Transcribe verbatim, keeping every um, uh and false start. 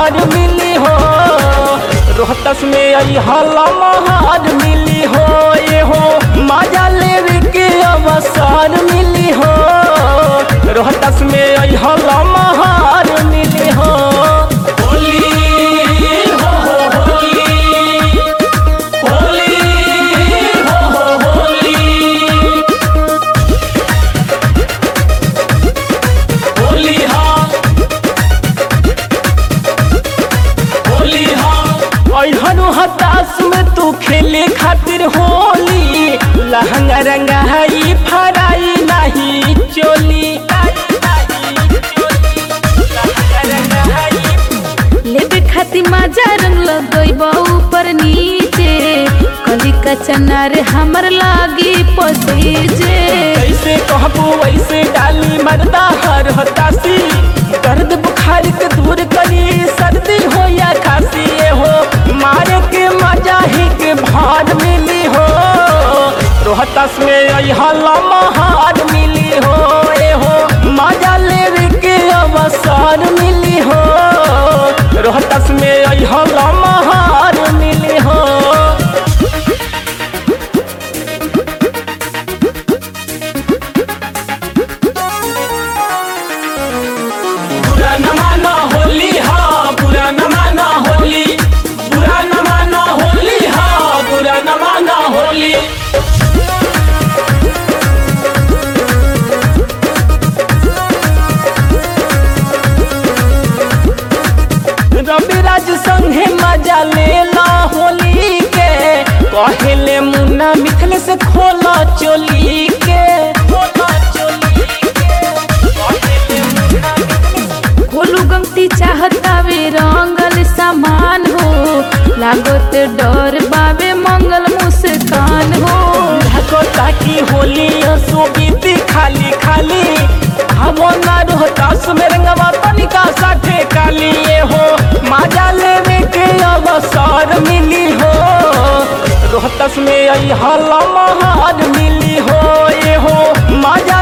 महार मिली हो। रोहतास में आई हला महार मिली हो, ये हो मजा लेवे के अवसर मिली हो। रोहतास में आई हला महार मिली हो। होली हो हो होली, होली हो हो होली, होली हाँ होली हाँ। अहनु हताश में तू खेले खातिर होली, लहंगा रंगा है फराई नहीं चोली। लेबे खाती मजा रंग लगइब ऊपर नीचे, कली का चनार हमर लागी पसीजे। कैसे कहबू वैसे डाली मर्दा हर हतासी, दर्द बुखार के दूर करी सर्दी हो या खांसी, ये हो मारे के मजा ही के भार मिली हो। रोहतास में आई हला महार मिली हो, ये हो मजा लेवे के अवसर मिली हो। रोहतास में आई हला महार मिली हो। बुरा न माना होली हाँ, बुरा न माना होली, बुरा न माना होली हाँ, बुरा न माना होली। रविराज संगे मजा लेला होली के, कहेले मुन्ना मिथिल से खोला चोली के। खोलू गमती चाहतावे रंगल सामान हो, लागत डर बाबे मंगल मुस्कान हो। ढको ताकि होली सुबीती खाली खाली, हमो ना रोहतास में रंगवा तनिका साठे काली, ये हो मजा लेवे के अवसर मिली हो। रोहतास में आई हला महार मिली हो, ये हो मजा